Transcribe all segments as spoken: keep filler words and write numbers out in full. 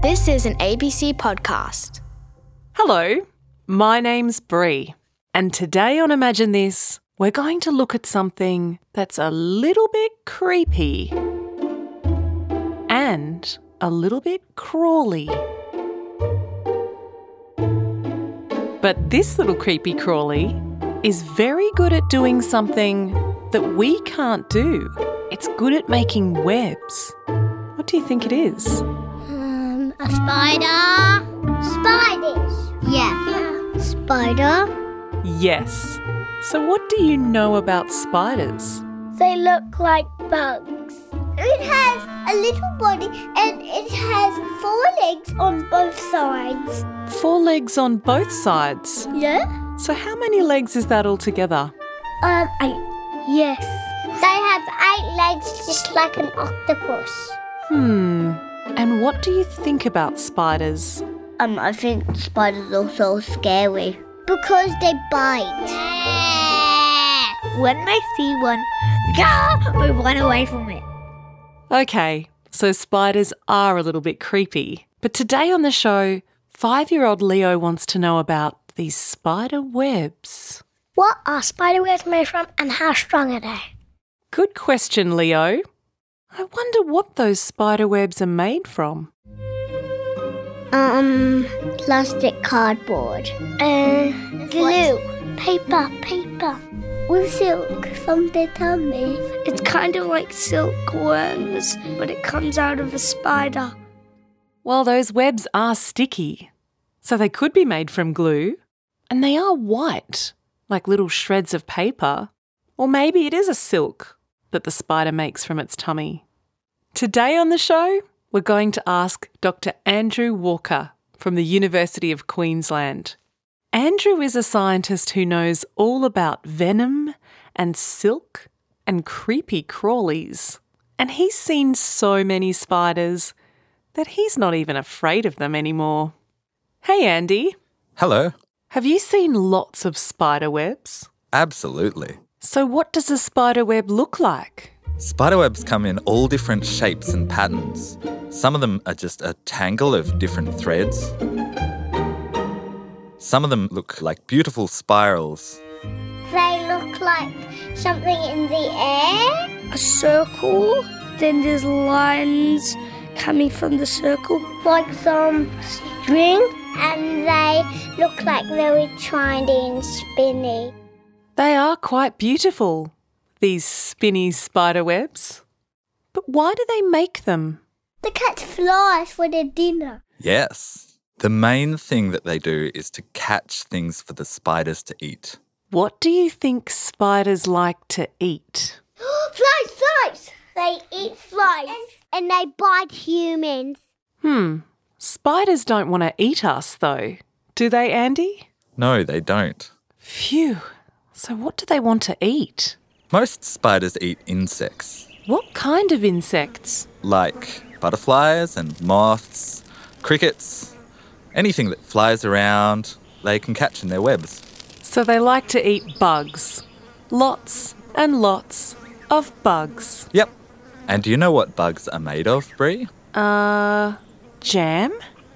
This is an A B C podcast. Hello, my name's Bree, and today on Imagine This, we're going to look at something that's a little bit creepy and a little bit crawly. But this little creepy crawly is very good at doing something that we can't do. It's good at making webs. What do you think it is? Um, a spider. Spiders. Yeah. yeah. Spider. Yes. So what do you know about spiders? They look like bugs. It has a little body and it has four legs on both sides. Four legs on both sides? Yeah. So how many legs is that altogether? Um, eight. Yes. They have eight legs just like an octopus. Hmm. And what do you think about spiders? Um, I think spiders are so scary. Because they bite. When they see one, we run away from it. Okay, so spiders are a little bit creepy. But today on the show, five-year-old Leo wants to know about these spider webs. What are spider webs made from and how strong are they? Good question, Leo. I wonder what those spider webs are made from. Um, plastic cardboard. Uh, glue. Paper, paper. With silk from their tummy. It's kind of like silkworms, but it comes out of a spider. Well, those webs are sticky, so they could be made from glue. And they are white, like little shreds of paper. Or maybe it is a silk that the spider makes from its tummy. Today on the show, we're going to ask Doctor Andrew Walker from the University of Queensland. Andrew is a scientist who knows all about venom and silk and creepy crawlies. And he's seen so many spiders that he's not even afraid of them anymore. Hey, Andy. Hello. Have you seen lots of spider webs? Absolutely. So what does a spider web look like? Spiderwebs come in all different shapes and patterns. Some of them are just a tangle of different threads. Some of them look like beautiful spirals. They look like something in the air. A circle, then there's lines coming from the circle. Like some string. And they look like very shiny and spinny. They are quite beautiful, these spinny spider webs. But why do they make them? They catch flies for their dinner. Yes. The main thing that they do is to catch things for the spiders to eat. What do you think spiders like to eat? Flies, flies! They eat flies. And, and they bite humans. Hmm. Spiders don't want to eat us, though. Do they, Andy? No, they don't. Phew. So what do they want to eat? Most spiders eat insects. What kind of insects? Like butterflies and moths, crickets, anything that flies around, they can catch in their webs. So they like to eat bugs. Lots and lots of bugs. Yep. And do you know what bugs are made of, Bree? Uh, jam?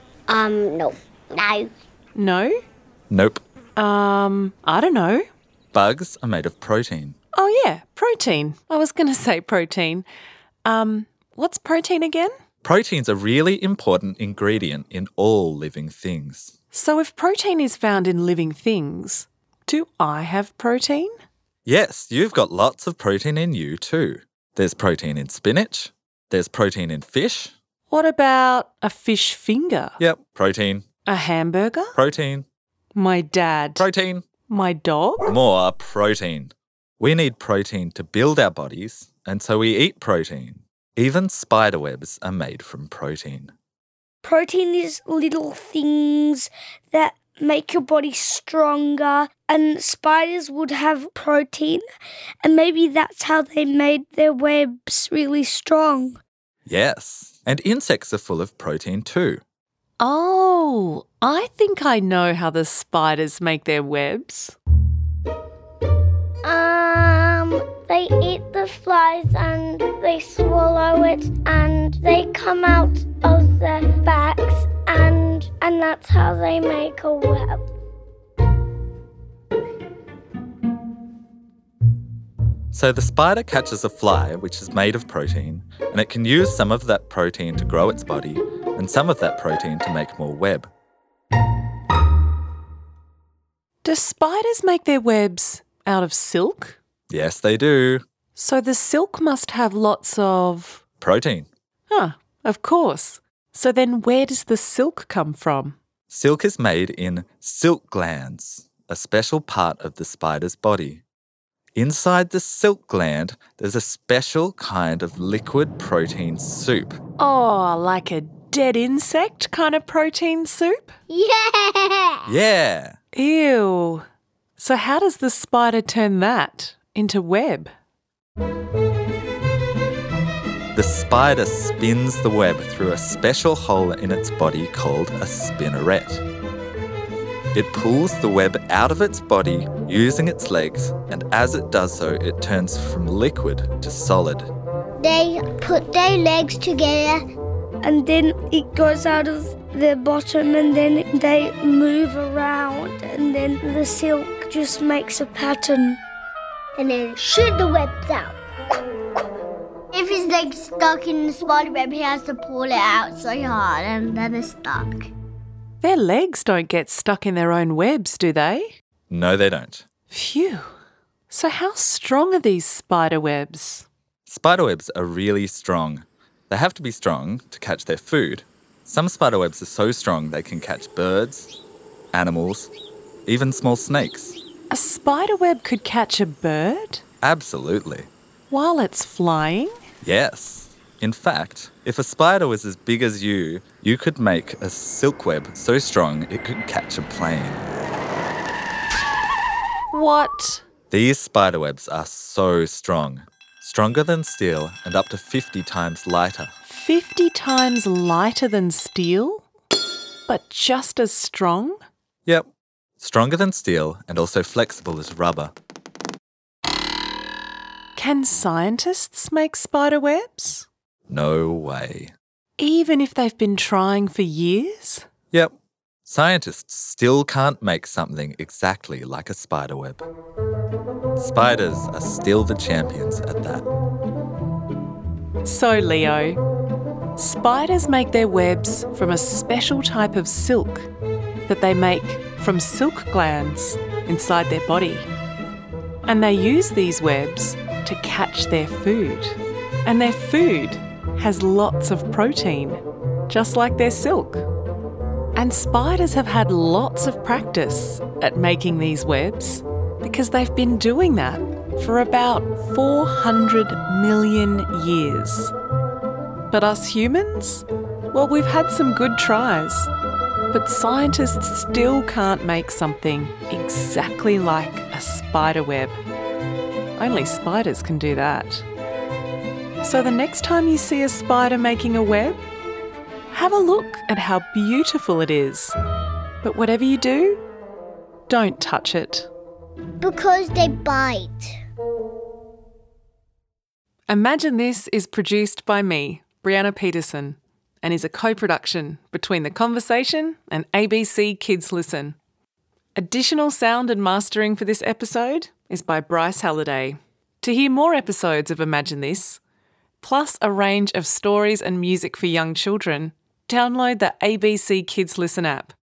Um, no. No. No? Nope. Um, I don't know. Bugs are made of protein. Oh, yeah, protein. I was going to say protein. Um, what's protein again? Protein's a really important ingredient in all living things. So if protein is found in living things, do I have protein? Yes, you've got lots of protein in you too. There's protein in spinach. There's protein in fish. What about a fish finger? Yep, protein. A hamburger? Protein. My dad? Protein. My dog? More protein. We need protein to build our bodies, and so we eat protein. Even spider webs are made from protein. Protein is little things that make your body stronger, and spiders would have protein, and maybe that's how they made their webs really strong. Yes, and insects are full of protein too. Oh, I think I know how the spiders make their webs. Um, they eat the flies and they swallow it and they come out of their backs And that's how they make a web. So the spider catches a fly, which is made of protein, and it can use some of that protein to grow its body and some of that protein to make more web. Do spiders make their webs out of silk? Yes, they do. So the silk must have lots of... Protein. Huh, of course. So then where does the silk come from? Silk is made in silk glands, a special part of the spider's body. Inside the silk gland, there's a special kind of liquid protein soup. Oh, like a dead insect kind of protein soup? Yeah! Yeah! Ew. So how does the spider turn that into web? The spider spins the web through a special hole in its body called a spinneret. It pulls the web out of its body using its legs, and as it does so, it turns from liquid to solid. They put their legs together. And then it goes out of their bottom and then they move around and then the silk just makes a pattern. And then shoot the webs out. If his leg's stuck in the spider web, he has to pull it out so hard and then it's stuck. Their legs don't get stuck in their own webs, do they? No, they don't. Phew. So how strong are these spider webs? Spider webs are really strong. They have to be strong to catch their food. Some spider webs are so strong they can catch birds, animals, even small snakes. A spider web could catch a bird Absolutely. while it's flying? Yes. In fact, if a spider was as big as you, you could make a silk web so strong it could catch a plane. What? These spider webs are so strong. Stronger than steel and up to fifty times lighter. fifty times lighter than steel? But just as strong? Yep. Stronger than steel and also flexible as rubber. Can scientists make spider webs? No way. Even if they've been trying for years? Yep. Scientists still can't make something exactly like a spider web. Spiders are still the champions at that. So, Leo, spiders make their webs from a special type of silk that they make from silk glands inside their body. And they use these webs to catch their food. And their food has lots of protein, just like their silk. And spiders have had lots of practice at making these webs because they've been doing that for about four hundred million years. But us humans? Well, we've had some good tries, but scientists still can't make something exactly like a spider web. Only spiders can do that. So the next time you see a spider making a web, have a look at how beautiful it is. But whatever you do, don't touch it. Because they bite. Imagine This is produced by me, Brianna Peterson, and is a co-production between The Conversation and A B C Kids Listen. Additional sound and mastering for this episode is by Bryce Halliday. To hear more episodes of Imagine This, plus a range of stories and music for young children, download the A B C Kids Listen app.